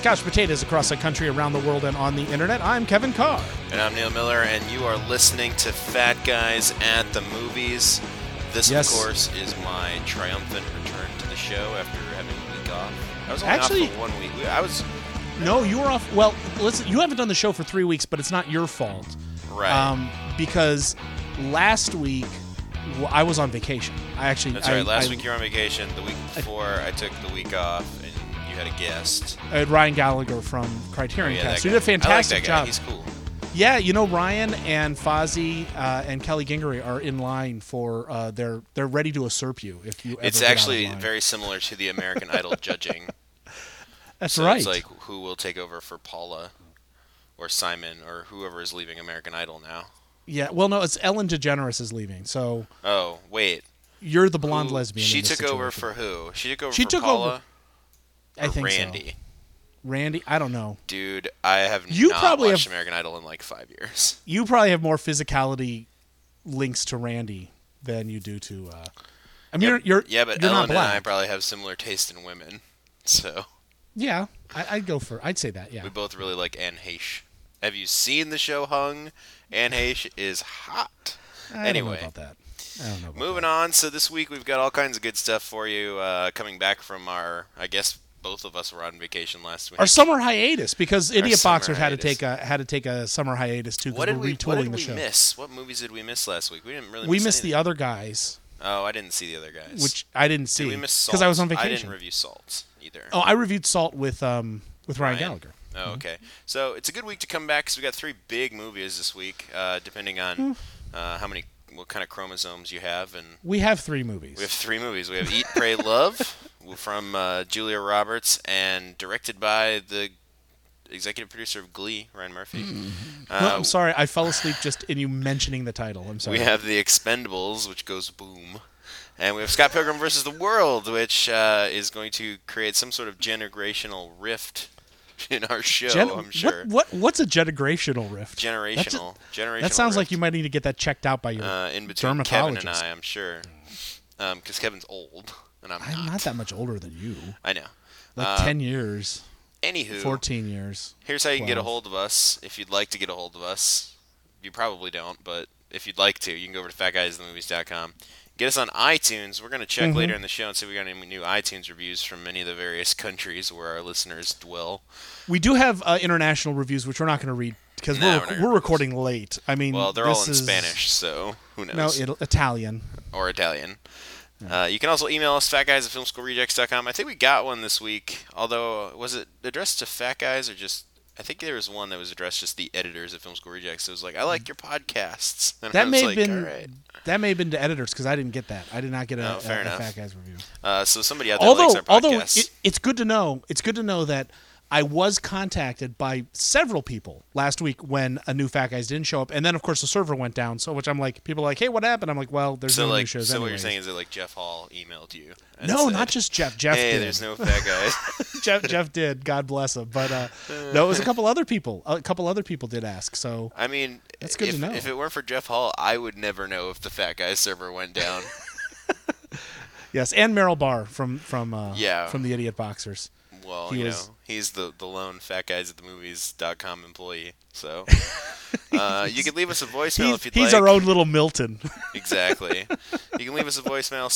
Couch Potatoes across the country, around the world, and on the internet. I'm Kevin Carr. And I'm Neil Miller, and you are listening to Fat Guys at the Movies. This, of course, is my triumphant return to the show after having a week off. I was only off for 1 week. No, you were off. Well, listen, you haven't done the show for 3 weeks, but it's not your fault. Right. Because last week, I was on vacation. That's right. Last week you were on vacation. The week before, I took the week off, and you had a guest. I had Ryan Gallagher from Criterion Cast. He did a fantastic job. He's cool. Yeah, Ryan and Fozzie and Kelly Gingery are in line for they're ready to usurp you if you ever It's get actually out of line. very similar to the American Idol judging. That's so right. It's like who will take over for Paula or Simon or whoever is leaving American Idol now. Yeah, well, no, it's Ellen DeGeneres is leaving. So. Oh, wait. You're the blonde lesbian. She in this took over situation. for who? She took over She for took Paula? over. I think Randy? so. Randy? I don't know. Dude, I have You not probably watched have- American Idol in like 5 years. You probably have more physicality links to Randy than you do to. I mean, you're yeah, but you're Ellen not black. and I probably have similar taste in women. So Yeah, I'd say that. Yeah. we both really like Anne Heche. Have you seen the show Hung? Anne Heche is hot. I don't know about that. I don't know. About Moving that. on. So this week we've got all kinds of good stuff for you. Coming back from I guess both of us were on vacation last week. Our summer hiatus, because Idiot summer Boxers had to hiatus. take a summer hiatus too. What Because did we're retooling we the show. miss? What movies did we miss last week? We didn't really. We miss missed the anything. other guys, Oh, I didn't see the other guys. which I didn't see Did we miss Salt? because I was on I vacation. didn't review Salt either. Oh, I reviewed Salt with Ryan Gallagher. Oh, okay. So it's a good week to come back because we got 3 big movies this week, depending on what kind of chromosomes you have, and We have 3 movies. we have 3 movies. We have Eat, Pray, Love from Julia Roberts and directed by the executive producer of Glee, Ryan Murphy. No, I'm sorry, I fell asleep just in you mentioning the title. I'm sorry. We have The Expendables, which goes boom. And we have Scott Pilgrim vs. the World, which is going to create some sort of generational rift in our show, I'm sure. What's a generational rift? Generational. That sounds like rift. you might need to get that checked out by your in between Kevin and dermatologist. I, I'm sure. Because Kevin's old, and I'm not that much older than you. I know. Like 10 years, Anywho, 14 years. here's how you can get a 12. hold of us if you'd like to get a hold of us. You probably don't, but if you'd like to, you can go over to fatguysthemovies.com. Get us on iTunes. We're going to check later in the show and see if we got any new iTunes reviews from any of the various countries where our listeners dwell. We do have international reviews, which we're not going to read because No, we're not gonna we're read recording late. I mean, Well, they're all in is- Spanish, so who No, knows? Italian. Or Italian. You can also email us, fatguys@filmschoolrejects.com. I think we got one this week, although was it addressed to Fat Guys or just... I think there was one that was addressed just the editors at Film School Rejects. It was like, I like your podcasts. And I That was may like, have been all right. that may have been to editors because I didn't get that. I did not get a fair enough. Fat Guys review. So somebody out there likes our Although podcasts. it's good to know. It's good to know that I was contacted by several people last week when a new Fat Guys didn't show up, and then of course the server went down. So which I'm like, people are like, hey, what happened? I'm like, well, there's no new shows. So what you're anyways. saying is that like Jeff Hall emailed you? And No, said, not just Jeff. Jeff hey, did. there's no Fat Guys. Jeff did. God bless him. But no, it was a couple other people. A couple other people did ask. So I mean, That's good to know. If it weren't for Jeff Hall, I would never know if the Fat Guys server went down. yes, and Meryl Barr from Yeah. from the Idiot Boxers. Well, He you was- know, he's the lone fatguysatthemovies.com employee. So you can leave us a voicemail if you'd like. He's our own little Milton. Exactly. You can leave us a voicemail,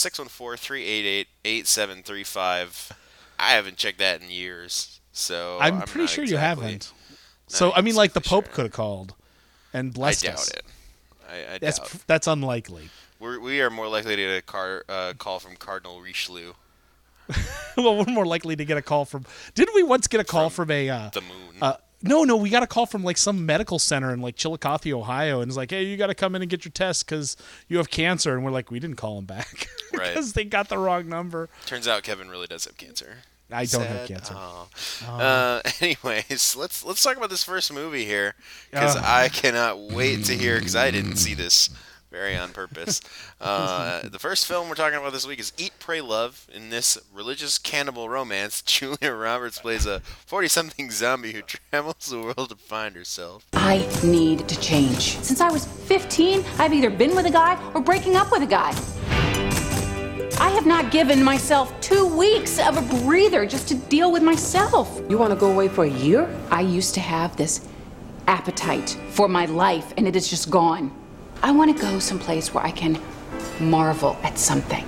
614-388-8735. I haven't checked that in years, so I'm not pretty sure you exactly- haven't. So I mean, like the exactly Pope sure. could have called and I blessed doubt us. it. I doubt it. That's unlikely. We are more likely to get a call from Cardinal Richelieu, Well, we're more likely to get a call from. Didn't we once get a call from a? the moon. No, we got a call from like some medical center in like Chillicothe, Ohio, and it's like, hey, you got to come in and get your test because you have cancer, and we're like, we didn't call him back Right. because they got the wrong number. Turns out Kevin really does have cancer. I don't have Sad. cancer. Anyways, let's talk about this first movie here because I cannot wait to hear because I didn't see this very on purpose. The first film we're talking about this week is Eat, Pray, Love. In this religious cannibal romance, Julia Roberts plays a 40-something zombie who travels the world to find herself. I need to change. Since I was 15, I've either been with a guy or breaking up with a guy. I have not given myself 2 weeks of a breather just to deal with myself. You want to go away for a year? I used to have this appetite for my life, and it is just gone. I want to go someplace where I can marvel at something.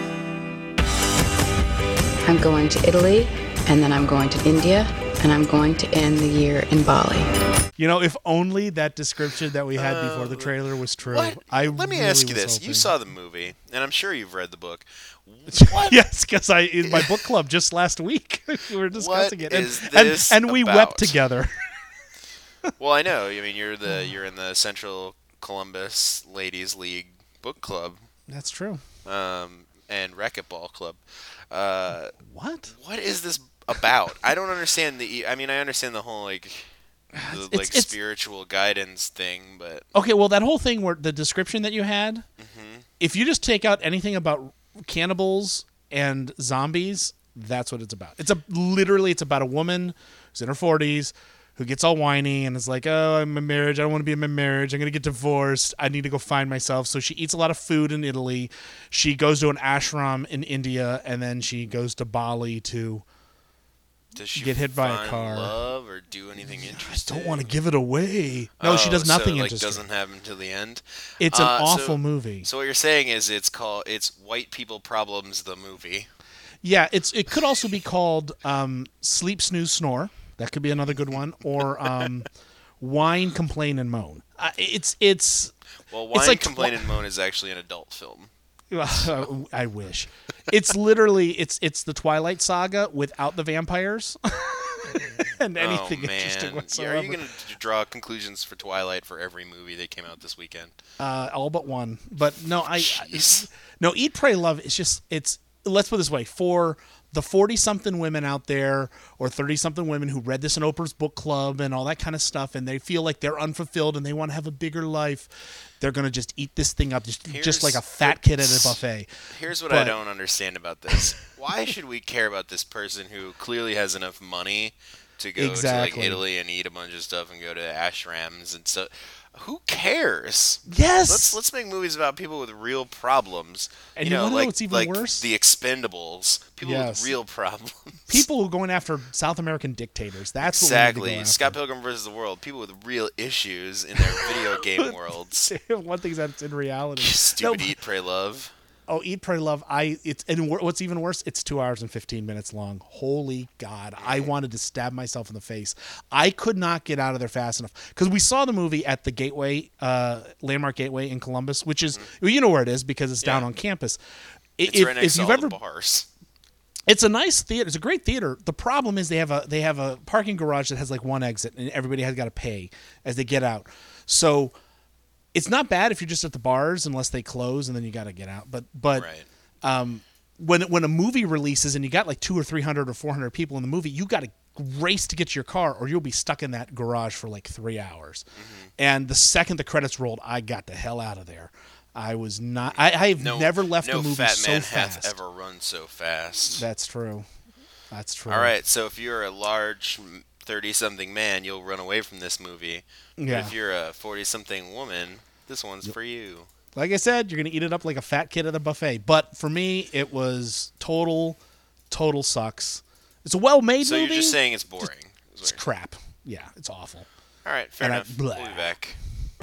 I'm going to Italy, and then I'm going to India, and I'm going to end the year in Bali. You know, if only that description that we had before the trailer was true. Let me ask you this. Hoping. You saw the movie, and I'm sure you've read the book. What? Yes, because in my book club just last week we were discussing it, and we about? wept together. Well, I know. I mean, you're in the Central Columbus Ladies League book club. That's true. And Racquetball Club. What is this about? I don't understand I understand the whole it's spiritual guidance thing, but okay. Well, that whole thing where the description that you had, if you just take out anything about cannibals and zombies, that's what it's about. It's about a woman who's in her 40s who gets all whiny and is like, oh, I'm in marriage. I don't want to be in my marriage. I'm going to get divorced. I need to go find myself. So she eats a lot of food in Italy. She goes to an ashram in India, and then she goes to Bali to get hit by a car. Love or do anything interesting? I don't want to give it away. No, she does nothing interesting. Doesn't happen until the end. It's an awful movie. So what you're saying is it's White People Problems, the movie. Yeah, it could also be called Sleep, Snooze, Snore. That could be another good one. Or Whine, Complain, and Moan. Whine, Complain, and Moan is actually an adult film. I wish. It's literally it's the Twilight Saga without the vampires and anything interesting whatsoever. Are you going to draw conclusions for Twilight for every movie that came out this weekend? All but one. But no, Eat, Pray, Love. Let's put it this way: for the 40-something women out there, or 30-something women who read this in Oprah's book club and all that kind of stuff, and they feel like they're unfulfilled and they want to have a bigger life, they're going to just eat this thing up just like a fat kid at a buffet. Here's what I don't understand about this. Why should we care about this person who clearly has enough money to go to Italy and eat a bunch of stuff and go to ashrams and so? Who cares? Yes. Let's make movies about people with real problems. And you know what's even worse? The Expendables. People with real problems. People who are going after South American dictators. That's exactly. What we need to go after. Scott Pilgrim vs. the World. People with real issues in their video game worlds. One thing that's in reality. Stupid Eat, Pray, Love. Oh, Eat, Pray, Love. And what's even worse, it's 2 hours and 15 minutes long. Holy God. I wanted to stab myself in the face. I could not get out of there fast enough. Because we saw the movie at the Gateway, Landmark Gateway in Columbus, which is, well, you know where it is because it's down on campus. It's right next to all the bars. It's a nice theater. It's a great theater. The problem is they have a parking garage that has like one exit, and everybody has got to pay as they get out. So it's not bad if you're just at the bars unless they close and then you got to get out. But right. When a movie releases and you got like 200 or 300 or 400 people in the movie, you got to race to get to your car or you'll be stuck in that garage for like 3 hours. Mm-hmm. And the second the credits rolled, I got the hell out of there. I was not. I've never left a movie so fast. No fat man hath ever run so fast. That's true. All right, so if you're a large 30-something man, you'll run away from this movie. Yeah. But if you're a 40-something woman, this one's for you. Like I said, you're going to eat it up like a fat kid at a buffet. But for me, it was total sucks. It's a well-made movie. So you're just saying it's boring. It's crap. Yeah, it's awful. All right, fair enough. We'll be back.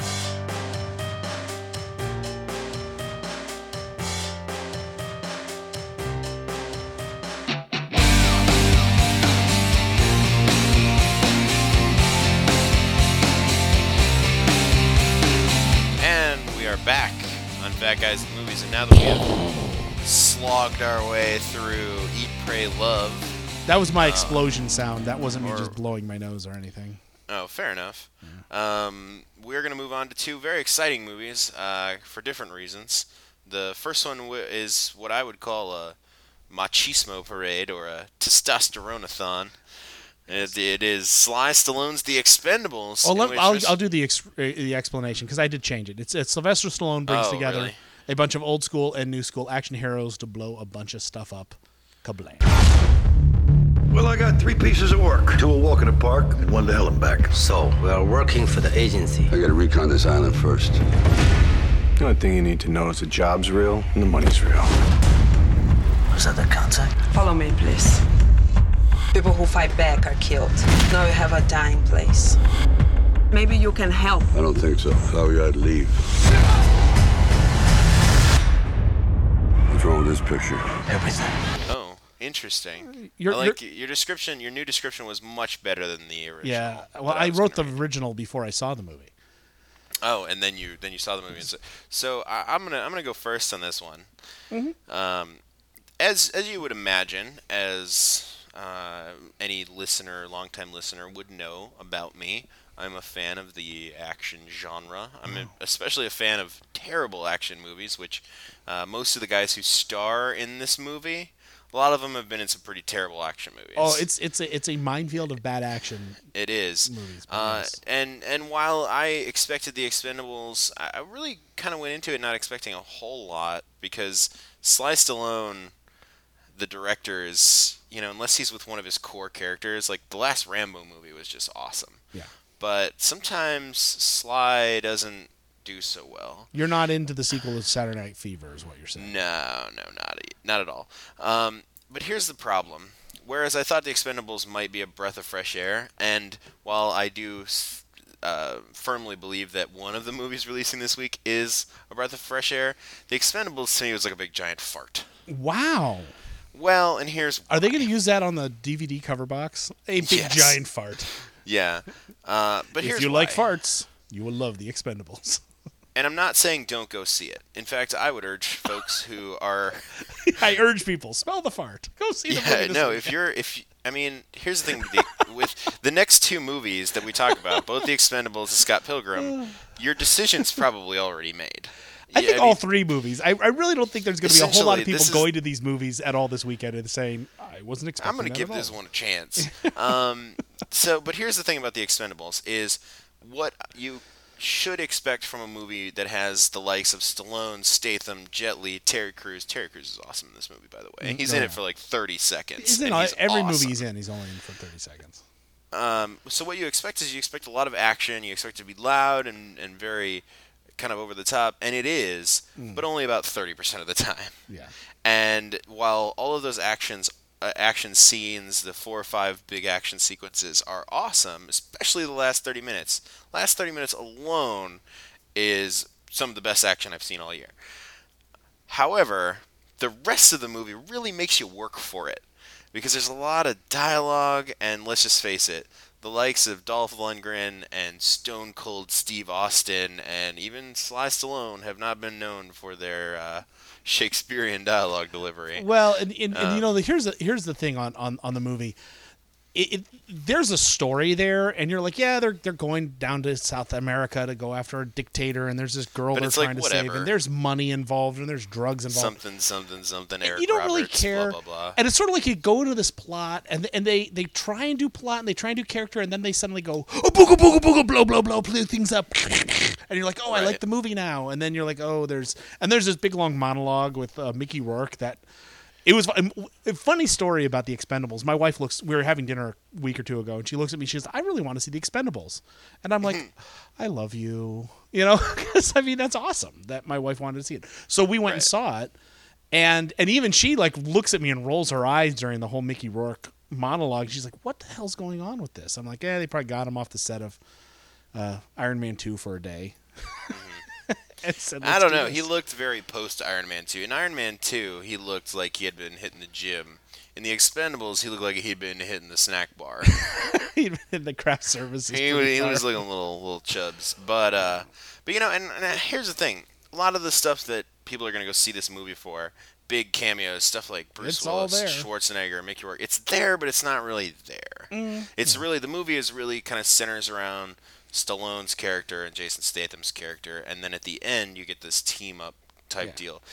Back on Fat Guys and Movies, and now that we have slogged our way through Eat, Pray, Love. That was my explosion sound. That wasn't me just blowing my nose or anything. Oh, fair enough. Yeah. We're going to move on to 2 very exciting movies for different reasons. The first one is what I would call a machismo parade or a testosterone-a-thon. It is Sly Stallone's The Expendables. I'll do the explanation because I did change it. It's Sylvester Stallone brings together a bunch of old school and new school action heroes to blow a bunch of stuff up. Kablam. Well, I got 3 pieces of work. 2 a walk in the park and 1 to hell and back. So, we are working for the agency. I gotta recon this island first. The only thing you need to know is the job's real and the money's real. Was that the contact? Follow me, please. People who fight back are killed. Now we have a dying place. Maybe you can help. I don't think so. Sorry, I'd leave. What's wrong with this picture? Everything. Oh, interesting. Your description. Your new description was much better than the original. Yeah. Well, I wrote the original before I saw the movie. Oh, and then you saw the movie. So I'm gonna go first on this one. Mm-hmm. As you would imagine, as any listener, longtime listener would know about me, I'm a fan of the action genre. I'm especially a fan of terrible action movies, which most of the guys who star in this movie, a lot of them have been in some pretty terrible action movies. Oh, it's a minefield of bad action. It is. Movies, and while I expected The Expendables, I really kind of went into it not expecting a whole lot, because Sly Stallone, the director, is, unless he's with one of his core characters, like the last Rambo movie was just awesome. Yeah. But sometimes Sly doesn't do so well. You're not into the sequel of Saturday Night Fever, is what you're saying. No, not at all. But here's the problem. Whereas I thought The Expendables might be a breath of fresh air, and while I do firmly believe that one of the movies releasing this week is a breath of fresh air, The Expendables to me was like a big giant fart. Wow. Well, and here's why. Are they going to use that on the DVD cover box? A big giant fart. Yeah. But here's if you why. like farts, you will love The Expendables. And I'm not saying don't go see it. In fact, I would urge folks who are... I urge people, smell the fart. Go see the movie. No, here's the thing with the next two movies that we talk about, both The Expendables and Scott Pilgrim, your decision's probably already made. I think all three movies. I really don't think there's going to be a whole lot of people going to these movies at all this weekend and saying, I wasn't expecting I'm going to give this one a chance. But here's the thing about The Expendables is what you should expect from a movie that has the likes of Stallone, Statham, Jet Li, Terry Crews. Terry Crews is awesome in this movie, by the way. And he's in it for like 30 seconds. He's in every movie he's in. He's only in for 30 seconds. So what you expect is you expect a lot of action. You expect it to be loud and very kind of over the top, and it is, but only about 30% of the time. Yeah. And while all of those action scenes, the 4 or 5 big action sequences are awesome, especially the last 30 minutes. Last 30 minutes alone is some of the best action I've seen all year. However, the rest of the movie really makes you work for it, because there's a lot of dialogue, and let's just face it, the likes of Dolph Lundgren and Stone Cold Steve Austin and even Sly Stallone have not been known for their Shakespearean dialogue delivery. Well, and here's the thing on the movie. There's a story there, and you're like, yeah, they're going down to South America to go after a dictator, and there's this girl they're trying to save, and there's money involved, and there's drugs involved. Something. Eric you don't Roberts, really care, blah, blah, blah. And it's sort of like you go into this plot, and they try and do plot, and they try and do character, and then they suddenly go, oh, booga booga booga, blow blow blow, play things up, and you're like, oh, right. I like the movie now, and then you're like, oh, there's this big long monologue with Mickey Rourke that. It was a funny story about The Expendables. My wife we were having dinner a week or two ago, and she looks at me, she goes, I really want to see The Expendables. And I'm like, I love you. Because, that's awesome that my wife wanted to see it. So we went and saw it, and even she, looks at me and rolls her eyes during the whole Mickey Rourke monologue. She's like, what the hell's going on with this? I'm like, they probably got him off the set of Iron Man 2 for a day. Said, I don't know. He looked very post Iron Man 2. In Iron Man 2, he looked like he had been hitting the gym. In The Expendables, he looked like he'd been hitting the snack bar. He'd been in the craft services. He was looking little chubs. But and here's the thing. A lot of the stuff that people are going to go see this movie for, big cameos, stuff like Bruce Willis, Schwarzenegger, Mickey Rourke, it's there, but it's not really there. It's really, the movie is really kind of centers around Stallone's character and Jason Statham's character, and then at the end you get this team up type deal.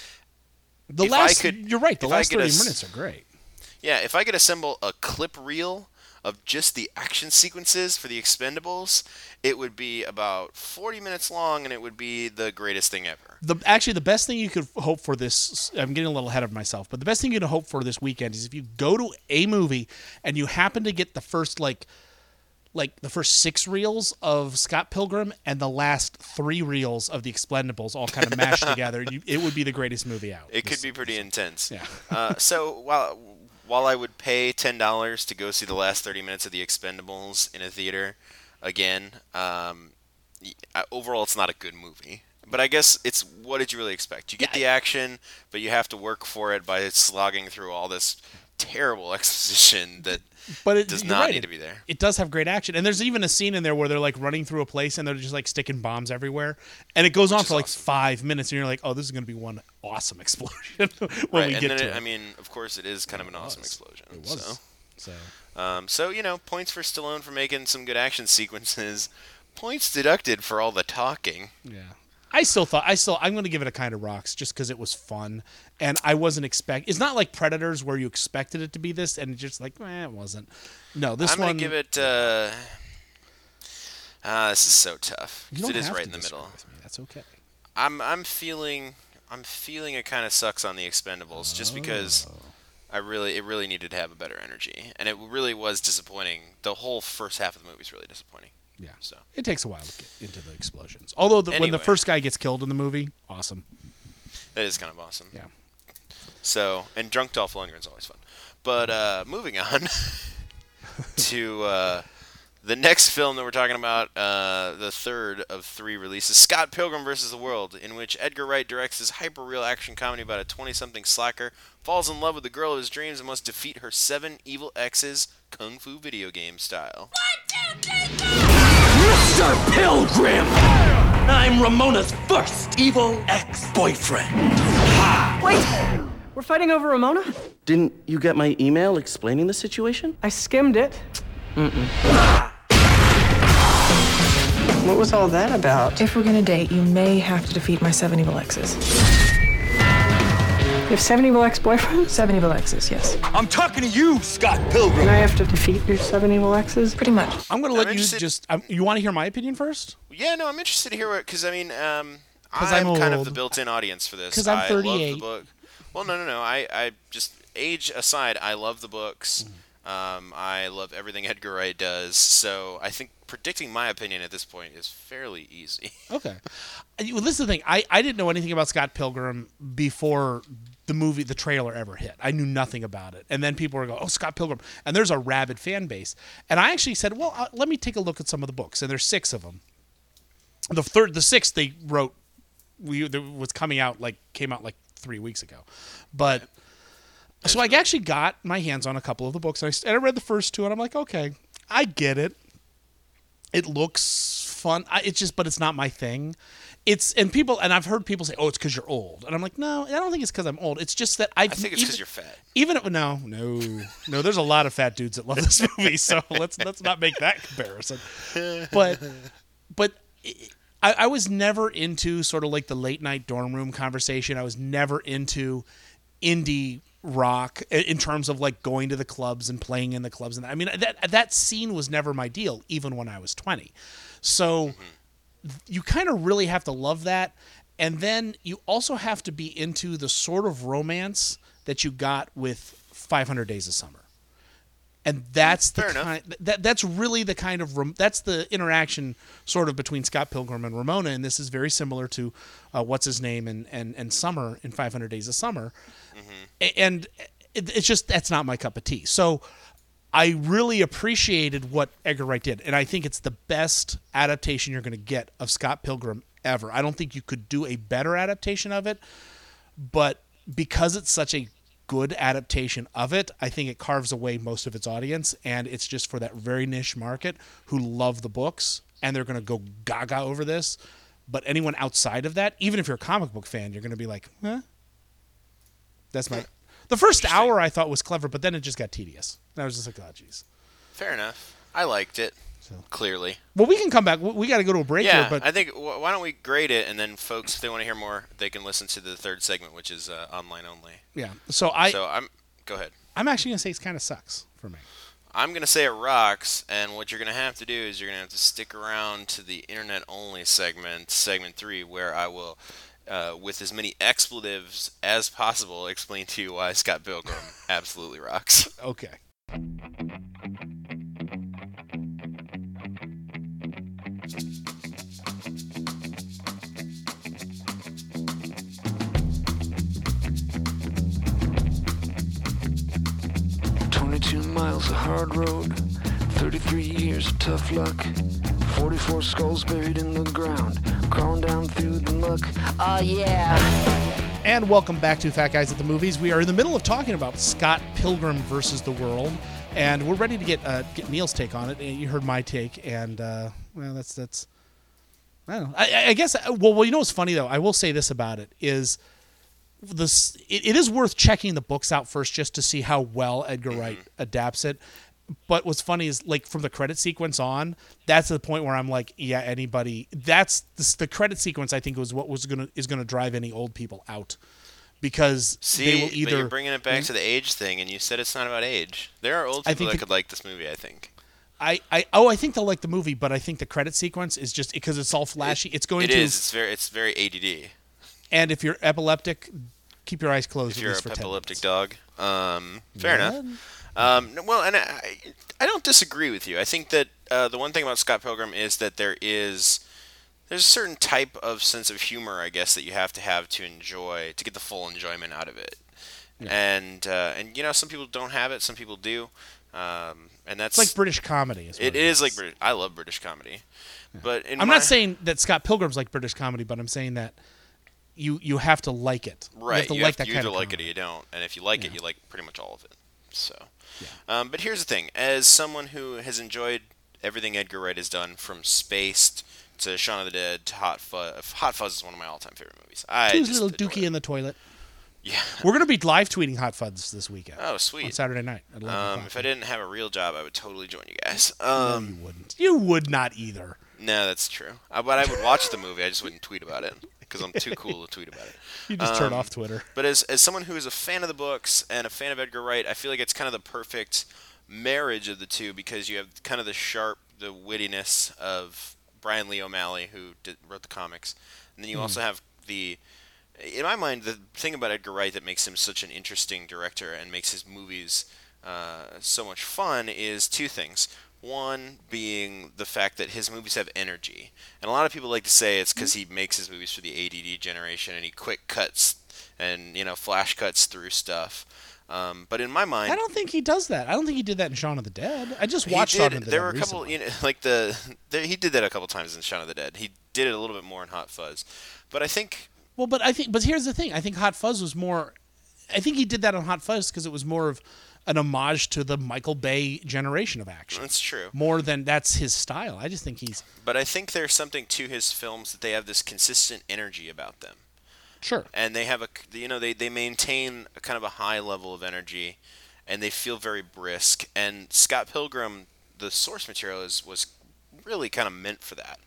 You're right. The last 30 minutes are great. Yeah, if I could assemble a clip reel of just the action sequences for The Expendables, it would be about 40 minutes long, and it would be the greatest thing ever. The best thing you could hope for this, I'm getting a little ahead of myself, but the best thing you can hope for this weekend is if you go to a movie and you happen to get the first like the first 6 reels of Scott Pilgrim and the last 3 reels of The Expendables all kind of mashed together. It would be the greatest movie out. It could be pretty intense. Yeah. So while I would pay $10 to go see the last 30 minutes of The Expendables in a theater again, overall it's not a good movie. But I guess it's, what did you really expect? You get the action, but you have to work for it by slogging through all this terrible exposition that does not need to be there. It does have great action. And there's even a scene in there where they're like running through a place and they're just like sticking bombs everywhere. And it goes on for like 5 minutes and you're like, oh, this is going to be one awesome explosion when we get to it. I mean, of course, it is kind of an awesome explosion. It was. So, points for Stallone for making some good action sequences. Points deducted for all the talking. Yeah. I'm going to give it a kind of rocks just because it was fun. And I wasn't it's not like Predators where you expected it to be this and it's just like, it wasn't. No, this I'm one. I'm going to give it, this is so tough. Because it is right in the middle. That's okay. I'm feeling it kind of sucks on The Expendables just because it really needed to have a better energy. And it really was disappointing. The whole first half of the movie is really disappointing. Yeah, so it takes a while to get into the explosions. Although when the first guy gets killed in the movie, awesome. That is kind of awesome. Yeah. So, and drunk Dolph Lundgren's always fun. But moving on to the next film that we're talking about, the third of 3 releases, Scott Pilgrim vs. the World, in which Edgar Wright directs this hyper-real action comedy about a 20-something slacker falls in love with the girl of his dreams and must defeat her 7 evil exes, kung fu video game style. 1, 2, 3, 4! Mr. Pilgrim! I'm Ramona's first evil ex-boyfriend. Wait! We're fighting over Ramona? Didn't you get my email explaining the situation? I skimmed it. What was all that about? If we're gonna date, you may have to defeat my 7 evil exes. You have 7 evil ex-boyfriends? 7 evil exes, yes. I'm talking to you, Scott Pilgrim. And I have to defeat your 7 evil exes? Pretty much. I'm going to let you just... you want to hear my opinion first? Yeah, no, I'm interested to hear what... Because, I mean, I'm kind of the built-in audience for this. Because I'm 38. I love the book. Well, no. I just... Age aside, I love the books. I love everything Edgar Wright does. So I think predicting my opinion at this point is fairly easy. Okay. Well, this is the thing. I didn't know anything about Scott Pilgrim before the trailer ever hit. I knew nothing about it. And then people were going, oh, Scott Pilgrim. And there's a rabid fan base. And I actually said, well, let me take a look at some of the books. And there's 6 of them. The 6th they wrote came out like 3 weeks ago. But so I actually got my hands on a couple of the books. And I read the first 2 and I'm like, okay, I get it. It looks fun. But it's not my thing. And I've heard people say, "Oh, it's because you're old," and I'm like, "No, I don't think it's because I'm old. It's just that I think it's because you're fat." No. There's a lot of fat dudes that love this movie, so let's not make that comparison. But I was never into sort of like the late night dorm room conversation. I was never into indie rock in terms of like going to the clubs and playing in the clubs, and I mean that scene was never my deal, even when I was 20. So. You kind of really have to love that, and then you also have to be into the sort of romance that you got with 500 Days of Summer, and that's that's really the kind of that's the interaction sort of between Scott Pilgrim and Ramona, and this is very similar to what's his name and Summer in 500 Days of Summer, and it's just that's not my cup of tea. So. I really appreciated what Edgar Wright did, and I think it's the best adaptation you're going to get of Scott Pilgrim ever. I don't think you could do a better adaptation of it, but because it's such a good adaptation of it, I think it carves away most of its audience, and it's just for that very niche market who love the books, and they're going to go gaga over this. But anyone outside of that, even if you're a comic book fan, you're going to be like, huh? That's my... The first hour I thought was clever, but then it just got tedious. And I was just like, oh, geez. Fair enough. I liked it, clearly. Well, we can come back. We got to go to a break here. But I think, why don't we grade it, and then folks, if they want to hear more, they can listen to the third segment, which is online only. Yeah. Go ahead. I'm actually going to say it kind of sucks for me. I'm going to say it rocks, and what you're going to have to do is you're going to have to stick around to the internet-only segment 3, where I will... with as many expletives as possible, explain to you why Scott Pilgrim absolutely rocks. Okay. 22 miles of hard road, 33 years of tough luck, 44 skulls buried in the ground, crawling down through the muck. Oh, yeah. And welcome back to Fat Guys at the Movies. We are in the middle of talking about Scott Pilgrim versus the World, and we're ready to get Neil's take on it. You heard my take, and well, that's. I don't know. I guess. Well, you know what's funny though? I will say this about it is this. It is worth checking the books out first just to see how well Edgar Wright adapts it. But what's funny is, like, from the credit sequence on, that's the point where I'm like, yeah, anybody. That's the credit sequence. I think was what is gonna drive any old people out, because they will either. But you're bringing it back to the age thing, and you said it's not about age. There are old people that could like this movie, I think. I think they'll like the movie, but I think the credit sequence is just because it's all flashy. It's very ADD. And if you're epileptic, keep your eyes closed. If you're a epileptic dog, fair enough. Well, and I don't disagree with you. I think that the one thing about Scott Pilgrim is that there's a certain type of sense of humor, I guess, that you have to get the full enjoyment out of it. Yeah. And you know, some people don't have it, some people do. And that's it's like British comedy. It is like British. I love British comedy, yeah. But I'm not saying that Scott Pilgrim's like British comedy, but I'm saying that you have to like it. Right. You have to either like it or you don't, and if you like it, you like pretty much all of it. So, yeah. But here's the thing: as someone who has enjoyed everything Edgar Wright has done, from Spaced to Shaun of the Dead to Hot Fuzz. Hot Fuzz is one of my all-time favorite movies. Two's little Dookie in the toilet. Yeah. We're going to be live tweeting Hot Fuzz this weekend. Oh, sweet. On Saturday night. At 11 if I didn't have a real job, I would totally join you guys. No, you wouldn't. You would not either. No, that's true. But I would watch the movie. I just wouldn't tweet about it because I'm too cool to tweet about it. You just turn off Twitter. But as someone who is a fan of the books and a fan of Edgar Wright, I feel like it's kind of the perfect marriage of the two, because you have kind of the wittiness of Brian Lee O'Malley, who wrote the comics, and then you also have in my mind, the thing about Edgar Wright that makes him such an interesting director and makes his movies so much fun is two things. One being the fact that his movies have energy. And a lot of people like to say it's because he makes his movies for the ADD generation and he quick cuts and, flash cuts through stuff. But in my mind, I don't think he does that. I don't think he did that in Shaun of the Dead. I just watched Shaun of the Dead. There were a couple, he did that a couple times in Shaun of the Dead. He did it a little bit more in Hot Fuzz. But I think... Well, but here's the thing. I think Hot Fuzz was more... I think he did that on Hot Fuzz because it was more of an homage to the Michael Bay generation of action. That's true. More than that's his style. I just think he's... But I think there's something to his films that they have this consistent energy about them. Sure. And they have they maintain a kind of a high level of energy, and they feel very brisk. And Scott Pilgrim, the source material was really kind of meant for that.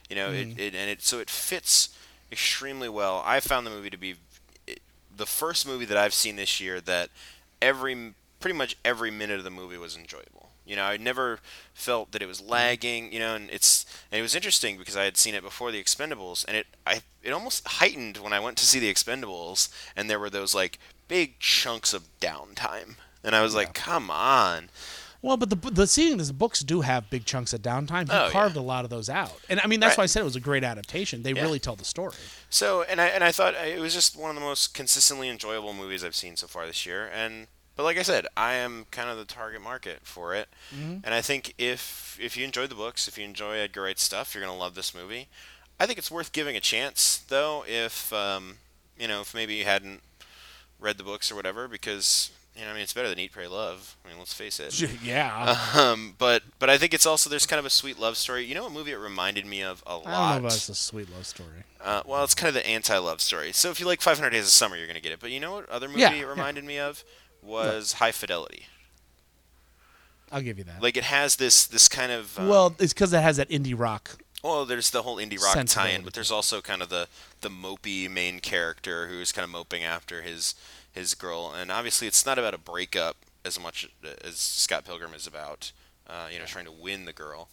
So it fits extremely well. I found the movie to be the first movie that I've seen this year that pretty much every minute of the movie was enjoyable. I never felt that it was lagging, and it was interesting because I had seen it before The Expendables, and it almost heightened when I went to see The Expendables, and there were those like big chunks of downtime, and I was like, come on. Well, but the books do have big chunks of downtime. He carved a lot of those out, and I mean that's why I said it was a great adaptation. They really tell the story. So, and I thought it was just one of the most consistently enjoyable movies I've seen so far this year, But like I said, I am kind of the target market for it. Mm-hmm. And I think if you enjoyed the books, if you enjoy Edgar Wright's stuff, you're going to love this movie. I think it's worth giving a chance, though, if maybe you hadn't read the books or whatever, because, it's better than Eat, Pray, Love. I mean, let's face it. Yeah. But I think it's also, there's kind of a sweet love story. You know what movie it reminded me of a lot? I don't know if it's a sweet love story. Well, it's kind of the anti-love story. So if you like 500 Days of Summer, you're going to get it. But you know what other movie it reminded me of? Was High Fidelity. I'll give you that. Like, it has this kind of... well, it's because it has that indie rock. Well, there's the whole indie rock tie-in, but there's also kind of the mopey main character who's kind of moping after his girl. And obviously, it's not about a breakup as much as Scott Pilgrim is about, trying to win the girl.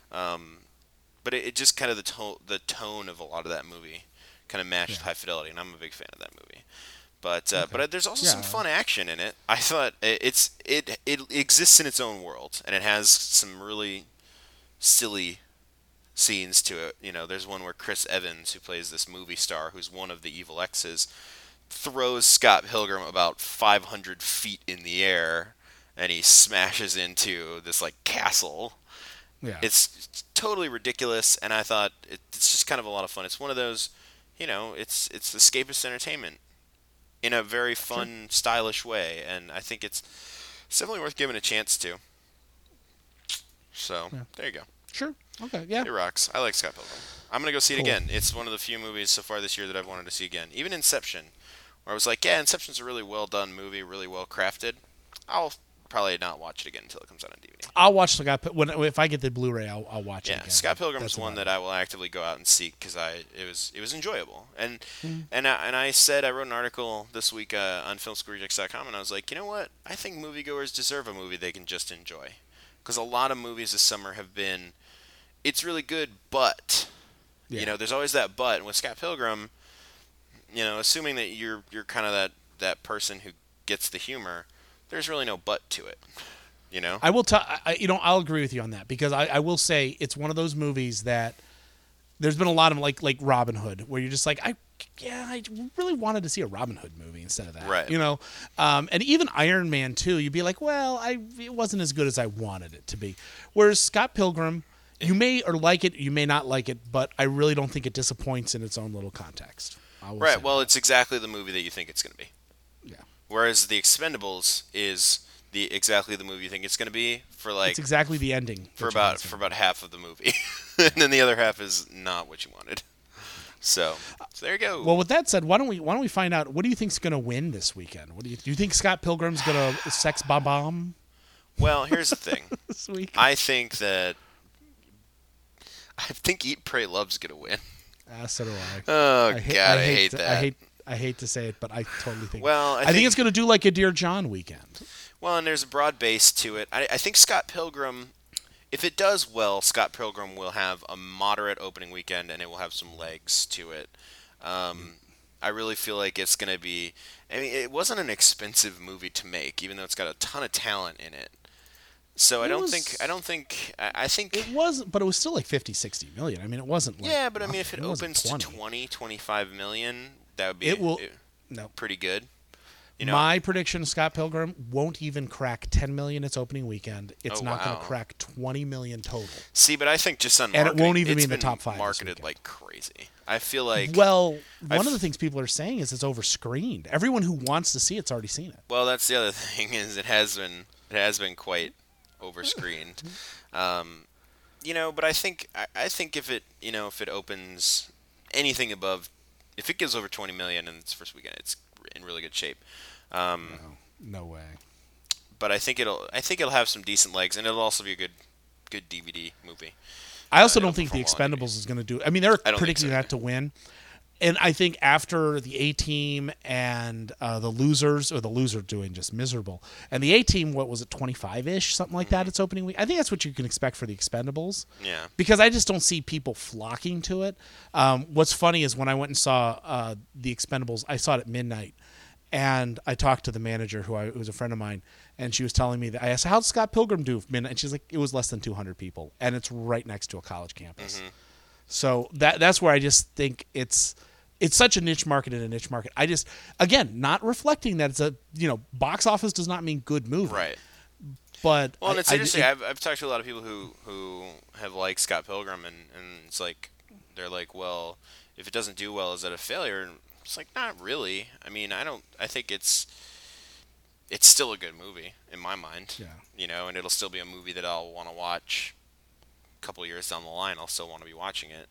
But it just kind of the tone of a lot of that movie kind of matched High Fidelity, and I'm a big fan of that movie. But there's also some fun action in it. I thought it exists in its own world, and it has some really silly scenes to it. There's one where Chris Evans, who plays this movie star, who's one of the evil exes, throws Scott Pilgrim about 500 feet in the air, and he smashes into this like castle. Yeah. It's totally ridiculous, and I thought it's just kind of a lot of fun. It's one of those, it's escapist entertainment in a very fun, stylish way, and I think it's definitely worth giving a chance to. So, there you go. Sure. Okay, yeah. It rocks. I like Scott Pilgrim. I'm going to go see it again. It's one of the few movies so far this year that I've wanted to see again. Even Inception, where I was like, yeah, Inception's a really well-done movie, really well-crafted. I'll probably not watch it again until it comes out on DVD. I'll watch if I get the Blu-ray, I'll watch it again. Scott Pilgrim's one that I will actively go out and seek because it was enjoyable. And I said, I wrote an article this week on filmschoolrejects.com, and I was like, you know what? I think moviegoers deserve a movie they can just enjoy. Because a lot of movies this summer have been, it's really good, but, there's always that but. And with Scott Pilgrim, assuming that you're kind of that person who gets the humor, there's really no but to it, I will I'll agree with you on that because I will say it's one of those movies that there's been a lot of like Robin Hood where you're just like, I really wanted to see a Robin Hood movie instead of that, right? And even Iron Man 2, you'd be like, well, it wasn't as good as I wanted it to be. Whereas Scott Pilgrim, you may or like it, you may not like it, but I really don't think it disappoints in its own little context. Right. Well, it's exactly the movie that you think it's going to be. Yeah. Whereas The Expendables is exactly the movie you think it's going to be for like. It's exactly the ending for about half of the movie, and then the other half is not what you wanted. So there you go. Well, with that said, why don't we find out what do you think's going to win this weekend? Do you think Scott Pilgrim's going to sex bomb? Well, here's the thing. This week, I think Eat, Pray, Love's going to win. So do I. Oh, God, I hate that. I hate to say it, but I totally think. Well, I think it's going to do like a Dear John weekend. Well, and there's a broad base to it. I think Scott Pilgrim, if it does well, Scott Pilgrim will have a moderate opening weekend, and it will have some legs to it. I really feel like it's going to be. I mean, it wasn't an expensive movie to make, even though it's got a ton of talent in it. So I think it wasn't, but it was still like 50-60 million. I mean, it wasn't like, yeah, but I mean, if it opens to 20-25 million, that would be pretty good. My prediction, Scott Pilgrim won't even crack 10 million its opening weekend. It's not going to crack 20 million total. See, but I think just on marketing, and it won't even be in the top 5. Marketed like crazy. I feel like one of the things people are saying is it's overscreened. Everyone who wants to see it's already seen it. Well, that's the other thing is it has been quite overscreened. But I think if it opens anything above, if it gives over 20 million in its first weekend, it's in really good shape. No way. But I think it'll have some decent legs, and it'll also be a good DVD movie. I also don't think The Expendables is going to do it. I mean, they're predicting that to win. And I think after the A-Team and the Loser doing just miserable. And the A-Team, what was it, 25-ish, something like that, its opening week? I think that's what you can expect for The Expendables. Yeah. Because I just don't see people flocking to it. What's funny is when I went and saw The Expendables, I saw it at midnight. And I talked to the manager, who was a friend of mine, and she was telling me that I asked, "How'd Scott Pilgrim do?" And she's like, "It was less than 200 people, and it's right next to a college campus." Mm-hmm. So that's where I just think it's such a niche market in a niche market. I just, again, not reflecting that it's a box office does not mean good movie, right? But well, and it's interesting. I've talked to a lot of people who have liked Scott Pilgrim, and it's like they're like, well, if it doesn't do well, is that a failure? And it's like, not really. I mean, I think it's still a good movie in my mind. Yeah. And it'll still be a movie that I'll want to watch a couple of years down the line. I'll still want to be watching it.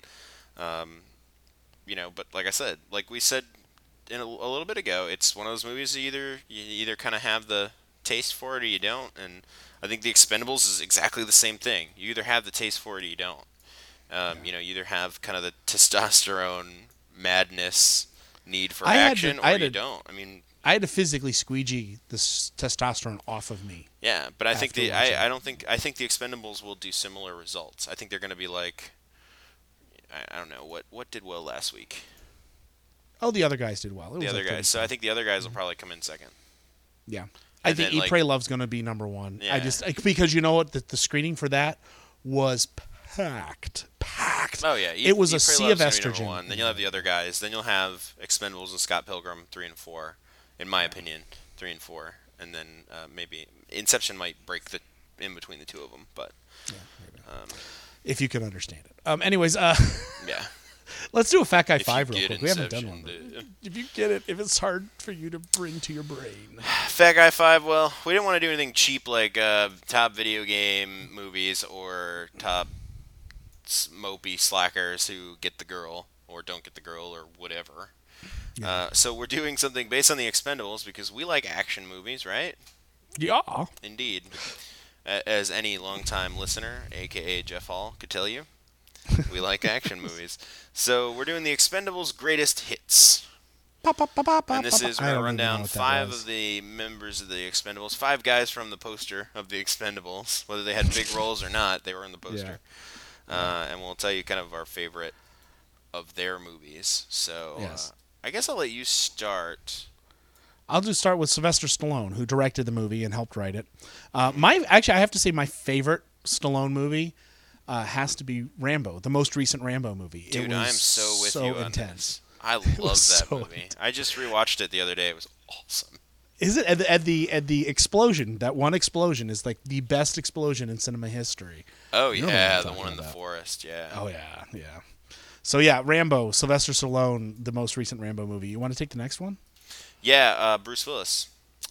But like I said, like we said a little bit ago, it's one of those movies you either kind of have the taste for it or you don't. And I think The Expendables is exactly the same thing. You either have the taste for it or you don't. You either have kind of the testosterone madness need for action, or you don't. I mean, I had to physically squeegee this testosterone off of me. Yeah, but I think I think The Expendables will do similar results. I think they're going to be like, I don't know what did well last week. Oh, the other guys did well. The other guys. So I think the other guys will probably come in second. Yeah, I think Eat, Pray, Love's going to be number one. Yeah. Because you know what, the screening for that was packed. Oh yeah, it was a sea of estrogen. Then you'll have the other guys. Then you'll have Expendables and Scott Pilgrim 3 and 4, in my opinion, 3 and 4, and then maybe Inception might break the in between the two of them, but if you can understand it. Anyways, yeah. Let's do a Fat Guy 5 real get quick. We haven't done Inception, one. If you get it, if it's hard for you to bring to your brain. Fat Guy 5, well, we didn't want to do anything cheap like top video game movies or top mopey slackers who get the girl or don't get the girl or whatever. Yeah. So we're doing something based on the Expendables because we like action movies, right? Yeah. Indeed. As any longtime listener, a.k.a. Jeff Hall, could tell you, we like action movies. So we're doing the Expendables Greatest Hits. And this is, we're going to run down 5 of the members of the Expendables, 5 guys from the poster of the Expendables. Whether they had big roles or not, they were in the poster. And we'll tell you kind of our favorite of their movies. So yes. I guess I'll let you start. I'll just start with Sylvester Stallone, who directed the movie and helped write it. Actually, I have to say my favorite Stallone movie has to be Rambo, the most recent Rambo movie. Dude, it was I'm so with you intense. on this. I love that so movie. intense. I just rewatched it the other day. It was awesome. Is it at the explosion? That one explosion is like the best explosion in cinema history. Oh You know yeah, what I'm the one in talking the about. forest. Yeah. Oh yeah. So yeah, Rambo, Sylvester Stallone, the most recent Rambo movie. You want to take the next one? Yeah, Bruce Willis,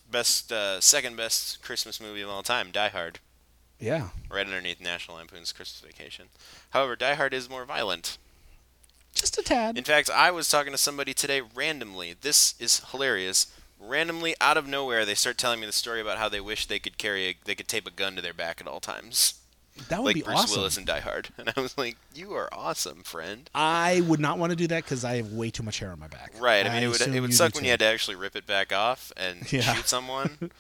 second best Christmas movie of all time, Die Hard. Yeah. Right underneath National Lampoon's Christmas Vacation. However, Die Hard is more violent. Just a tad. In fact, I was talking to somebody today randomly. This is hilarious. Randomly, out of nowhere, they start telling me the story about how they wish they could tape a gun to their back at all times. That would like be Bruce awesome. Willis in Die Hard. And I was like, you are awesome, friend. I would not want to do that because I have way too much hair on my back. Right. I mean, it assume would you suck do when too. you had to actually rip it back off and Yeah. shoot someone.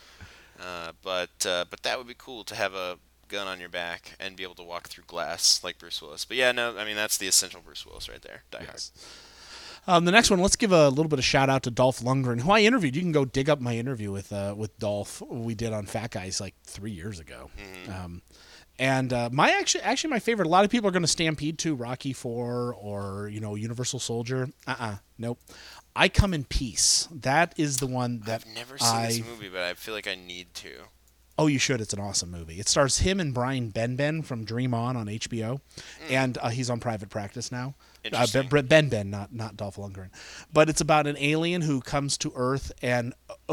But that would be cool to have a gun on your back and be able to walk through glass like Bruce Willis. But yeah, no, I mean, that's the essential Bruce Willis right there. Die Hard. The next one, let's give a little bit of shout out to Dolph Lundgren, who I interviewed. You can go dig up my interview with Dolph we did on Fat Guys like 3 years ago. Mm-hmm. And my actually my favorite. A lot of people are going to stampede to Rocky IV or Universal Soldier. Nope. I Come in Peace. That is the one that I've never seen this movie, but I feel like I need to. Oh, you should. It's an awesome movie. It stars him and Brian Benben from Dream On HBO, and he's on Private Practice now. Interesting. Benben, not Dolph Lundgren. But it's about an alien who comes to Earth and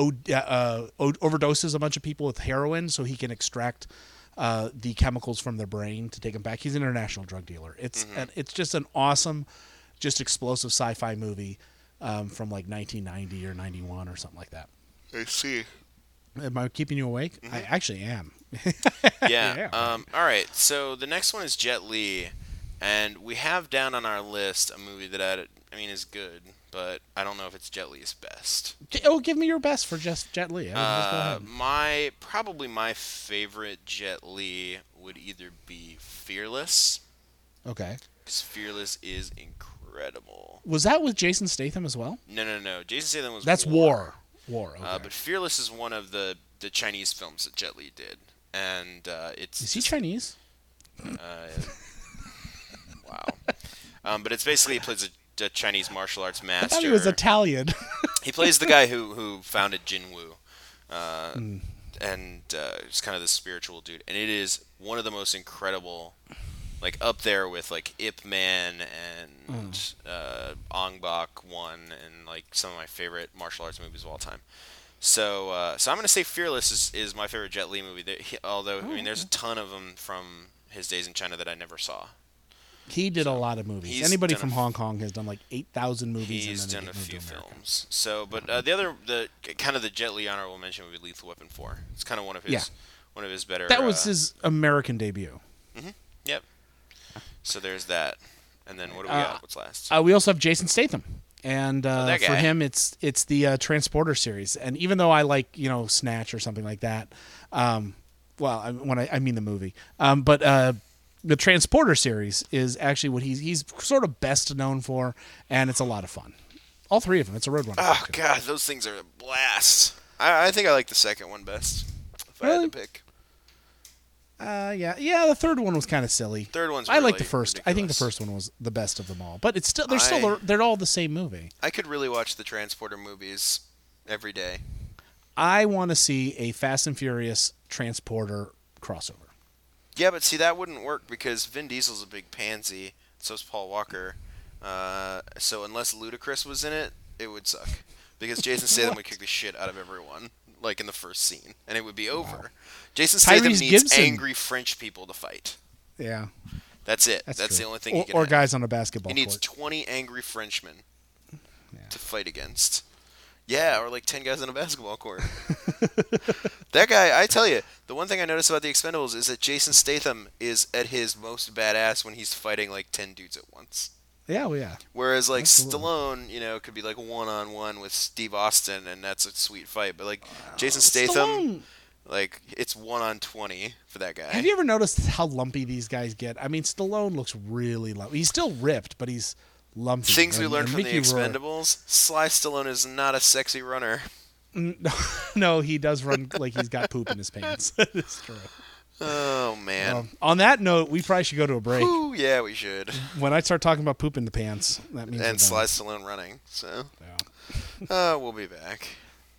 overdoses a bunch of people with heroin so he can extract the chemicals from their brain to take them back. He's an international drug dealer. It's just an awesome, just explosive sci-fi movie from like 1990 or 91 or something like that. I see. Am I keeping you awake? I actually am. Yeah. All right. So the next one is Jet Li, and we have down on our list a movie that I mean is good, but I don't know if it's Jet Li's best. Oh, give me your best for just Jet Li. Just go ahead. Probably my favorite Jet Li would either be Fearless. Okay. Because Fearless is incredible. Was that with Jason Statham as well? No. Jason Statham was. That's War. Okay. But Fearless is one of the Chinese films that Jet Li did, and it's. Is he Chinese? Wow. But it's basically he plays a Chinese martial arts master. I thought he was Italian. He plays the guy who founded Jinwoo, and he's kind of the spiritual dude, and it is one of the most incredible. Like up there with like Ip Man and Ong Bak 1 and like some of my favorite martial arts movies of all time. So I'm gonna say Fearless is my favorite Jet Li movie. Although I mean there's a ton of them from his days in China that I never saw. He did a lot of movies. Anybody from Hong Kong has done like 8,000 movies. He's done a few films. So, but the kind of the Jet Li honorable mention would be Lethal Weapon 4. It's kind of one of his better. That was his American debut. Mm-hmm. Yep. So there's that, and then what do we got? What's last? We also have Jason Statham, and for him, it's the Transporter series. And even though I like Snatch or something like that, I mean the movie, but the Transporter series is actually what he's sort of best known for, and it's a lot of fun. All three of them. It's a Road Runner. Oh God, those things are a blast. I think I like the second one best. If I had to pick. Yeah. The third one was kind of silly. Third one's I like really the first. ridiculous. I think the first one was the best of them all. But it's still they're all the same movie. I could really watch the Transporter movies every day. I want to see a Fast and Furious Transporter crossover. Yeah, but see, that wouldn't work because Vin Diesel's a big pansy. So's Paul Walker. So unless Ludacris was in it, it would suck. Because Jason Statham would kick the shit out of everyone, like in the first scene, and it would be over. Wow. Jason Statham needs Gibson. angry French people to fight. Yeah. That's it. That's the only thing he can Or have. guys on a basketball court. He needs 20 angry Frenchmen to fight against. Yeah, or like 10 guys on a basketball court. That guy, I tell you, the one thing I noticed about The Expendables is that Jason Statham is at his most badass when he's fighting like 10 dudes at once. Yeah, well, yeah. Whereas like Absolutely. Stallone, could be like one-on-one with Steve Austin, and that's a sweet fight. But like Jason Statham, like it's 1-on-20 for that guy. Have you ever noticed how lumpy these guys get? I mean, Stallone looks really lumpy. He's still ripped, but he's lumpy. Things we learned from The Mickey Expendables: Sly Stallone is not a sexy runner. No, he does run like he's got poop in his pants. It's true. Oh man. On that note, we probably should go to a break. Ooh, yeah, we should. When I start talking about poop in the pants, that means. And Sly Stallone running. So. Yeah. We'll be back.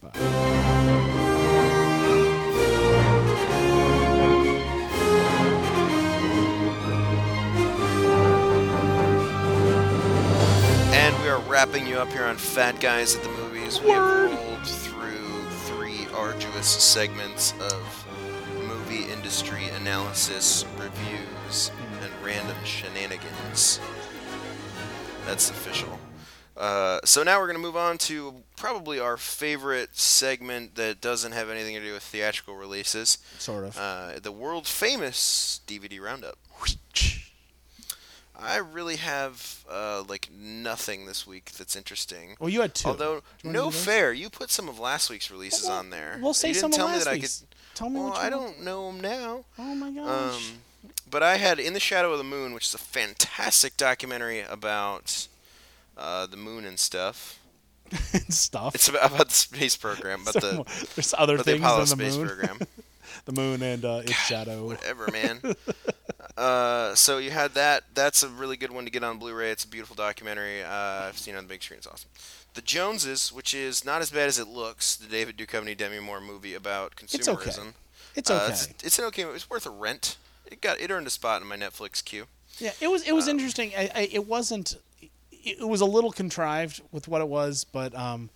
And we are wrapping you up here on Fat Guys at the Movies. We have rolled through 3 arduous segments of movie industry analysis, reviews, and random shenanigans. That's official. So now we're going to move on to probably our favorite segment that doesn't have anything to do with theatrical releases. Sort of. The world famous DVD Roundup. I really have like nothing this week that's interesting. Well, you had 2. Although, no fair, you put some of last week's releases on there. We'll say you some didn't of tell me last that week's. Tell me well, what you I want. don't know them now. Oh my gosh. But I had In the Shadow of the Moon, which is a fantastic documentary about the moon and stuff. Stuff. It's about the space program, but there's other things the Apollo than the space moon. program. The moon and its shadow. Whatever, man. So you had that. That's a really good one to get on Blu-ray. It's a beautiful documentary. I've seen it on the big screen. It's awesome. The Joneses, which is not as bad as it looks, the David Duchovny Demi Moore movie about consumerism. It's okay. It's an okay movie. It's worth a rent. It earned a spot in my Netflix queue. Yeah, it was interesting. It wasn't. It was a little contrived with what it was, but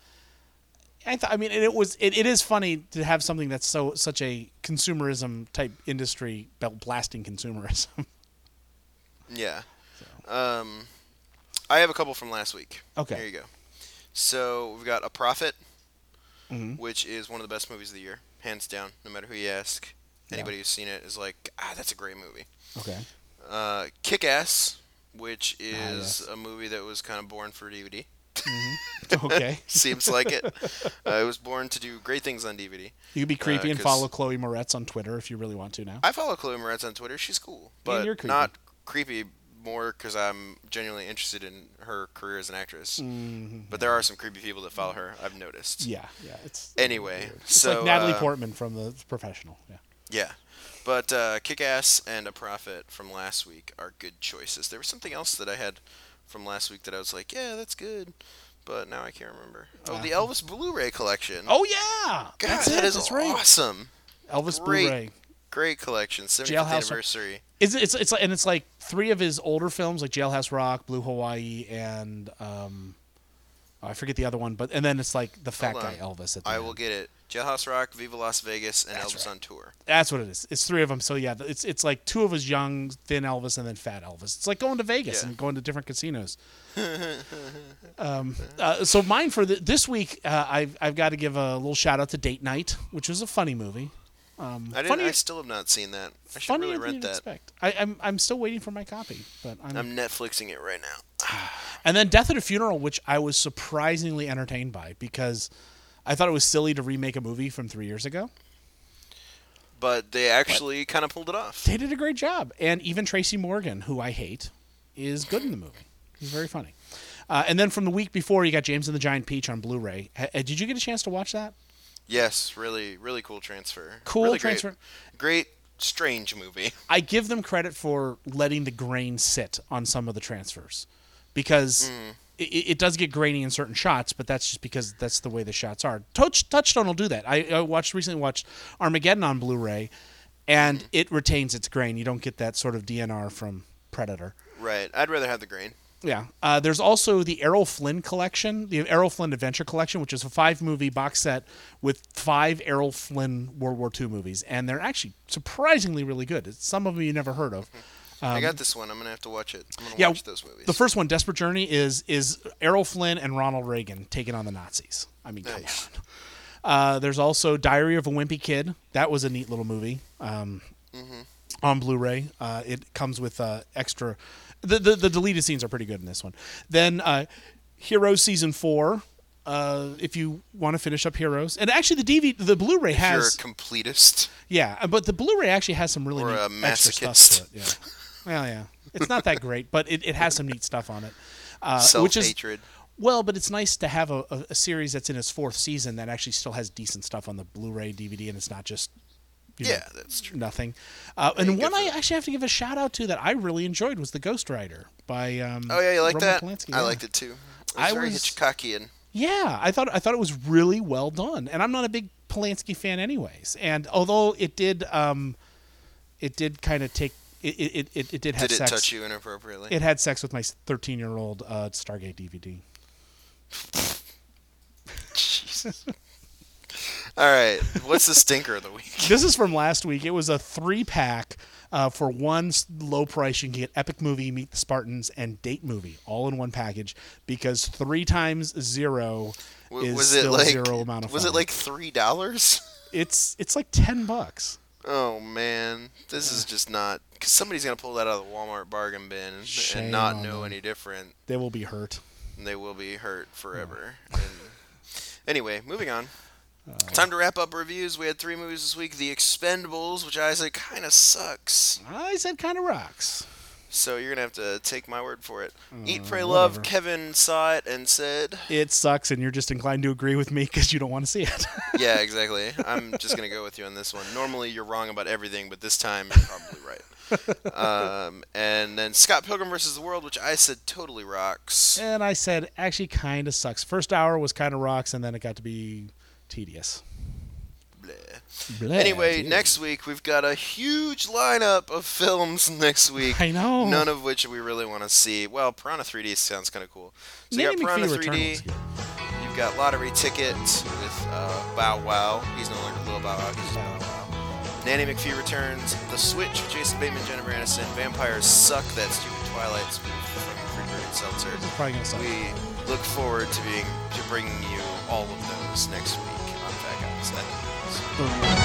it is funny to have something that's such a consumerism type industry blasting consumerism. Yeah. So. I have a couple from last week. Okay. Here you go. So we've got A Prophet, which is one of the best movies of the year, hands down. No matter who you ask, anybody who's seen it is like, that's a great movie. Okay. Kick-Ass, which is a movie that was kind of born for DVD. Okay. Seems like it. It was born to do great things on DVD. You can be creepy and follow Chloe Moretz on Twitter if you really want to now. I follow Chloe Moretz on Twitter. She's cool. But you're creepy. Not creepy, more because I'm genuinely interested in her career as an actress. But there are some creepy people that follow her, I've noticed. Yeah. Anyway, it's like Natalie Portman from The Professional. Yeah. Yeah. But Kick-Ass and A Prophet from last week are good choices. There was something else that I had from last week that I was like, yeah, that's good. But now I can't remember. Oh, the Elvis Blu-ray collection. Oh, yeah. God, that is awesome. Elvis Blu-ray. Great collection. 75th anniversary. It's like 3 of his older films, like Jailhouse Rock, Blue Hawaii, and I forget the other one. And then it's like the fat guy Elvis at the end. will get it. Jailhouse Rock, Viva Las Vegas, and Elvis on Tour. That's what it is. It's 3 of them. So yeah, it's like 2 of his young, thin Elvis, and then fat Elvis. It's like going to Vegas and going to different casinos. So mine for this week, I've got to give a little shout out to Date Night, which was a funny movie. I still have not seen that. I should really rent that. Expect. I'm still waiting for my copy, but I'm Netflixing it right now. And then Death at a Funeral, which I was surprisingly entertained by because I thought it was silly to remake a movie from 3 years ago. But they actually kind of pulled it off. They did a great job. And even Tracy Morgan, who I hate, is good in the movie. He's very funny. And then from the week before, you got James and the Giant Peach on Blu-ray. Did you get a chance to watch that? Yes, really, really cool transfer. Cool really transfer. Great, strange movie. I give them credit for letting the grain sit on some of the transfers. Because it does get grainy in certain shots, but that's just because that's the way the shots are. Touchstone will do that. I recently watched Armageddon on Blu-ray, and it retains its grain. You don't get that sort of DNR from Predator. Right. I'd rather have the grain. Yeah. There's also the Errol Flynn collection, the Errol Flynn Adventure Collection, which is a 5-movie box set with 5 Errol Flynn World War II movies, and they're actually surprisingly really good. Some of them you never heard of. I got this one. I'm going to have to watch it. I'm going to watch those movies. The first one, Desperate Journey, is Errol Flynn and Ronald Reagan taking on the Nazis. I mean, come on. There's also Diary of a Wimpy Kid. That was a neat little movie on Blu-ray. It comes with extra... The deleted scenes are pretty good in this one. Then Heroes Season 4, if you want to finish up Heroes. And actually the Blu-ray has... If you're a completist. Yeah, but the Blu-ray actually has some really neat extra stuff to it. Yeah. Well, yeah. It's not that great, but it has some neat stuff on it. Self-hatred. Well, but it's nice to have a series that's in its 4th season that actually still has decent stuff on the Blu-ray, DVD, and it's not just that's true. Nothing. And one I actually have to give a shout out to that I really enjoyed was The Ghost Rider by Oh yeah, you like Roman that? Polanski. I liked it too. It was very Hitchcockian. Yeah, I thought it was really well done, and I'm not a big Polanski fan anyways. And although it did kind of take. It did have Did it sex. touch you inappropriately? It had sex with my 13-year-old Stargate DVD. Jesus. All right. What's the stinker of the week? This is from last week. It was a 3-pack for one low price. You can get Epic Movie, Meet the Spartans, and Date Movie all in one package because 3 times 0 is still zero amount of fun. Was it like $3? It's like $10. Oh man, this is just not because somebody's gonna pull that out of the Walmart bargain bin and not know any different. They will be hurt. And they will be hurt forever. Anyway, moving on. Time to wrap up reviews. We had 3 movies this week. The Expendables, which I said kind of sucks. I said kind of rocks. So you're going to have to take my word for it. Eat, Pray, Love. Kevin saw it and said... It sucks, and you're just inclined to agree with me because you don't want to see it. Yeah, exactly. I'm just going to go with you on this one. Normally, you're wrong about everything, but this time, you're probably right. And then Scott Pilgrim vs. the World, which I said totally rocks. And I said actually kind of sucks. First hour was kind of rocks, and then it got to be tedious. Anyway, next week we've got a huge lineup of films next week. I know. None of which we really want to see. Well, Piranha 3D sounds kind of cool. So you got Piranha 3D. You've got Lottery Ticket with Bow Wow. He's no longer Lil Bow Wow. He's just Bow Wow. Nanny McPhee returns. The Switch with Jason Bateman, Jennifer Aniston. Vampires Suck. That stupid Twilight spoof from Freebird Seltzer. Probably gonna suck. We look forward to bringing you all of those next week on Fat Guys.